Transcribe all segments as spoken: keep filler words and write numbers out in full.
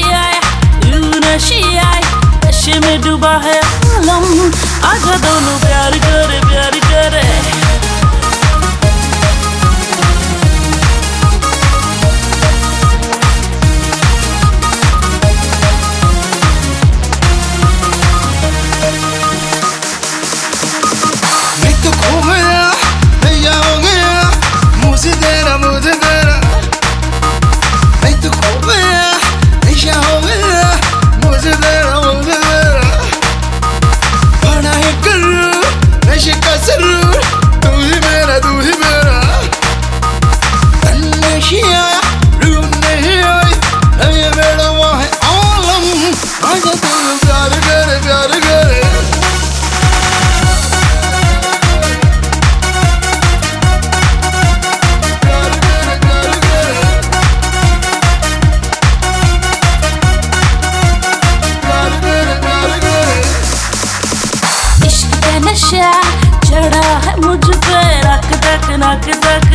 आए यू नशे आए, नशे में डूबा है आलम। आजा दोनों प्यार करे प्यार करे। मैं तो खो गया नैया हो गया, मुझे तेरा मुझे तेरा। मैं तो खो गया नैया हो गया, मुझे तेरा मुझे तेरा। बड़ा है करूँ नशे का सरूर, तू ही मेरा तू ही मेरा। नशे आया रूह नहीं आई, नशे मेरा वहाँ है आलम। आजा तू प्यार करे प्यार करे। नशा चढ़ा है मुझ पे रख तक नक तक।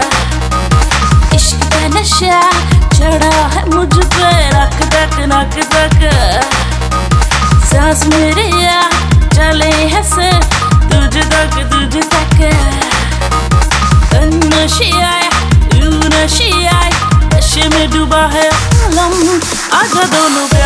इश्क का नशा चढ़ा है मुझ पे रख तक नक तक। सांस मेरे या चले है से तुझ तक तुझ तक। नशे आए यू नशे आए, नशे में डूबा है आलम। आजा दोनों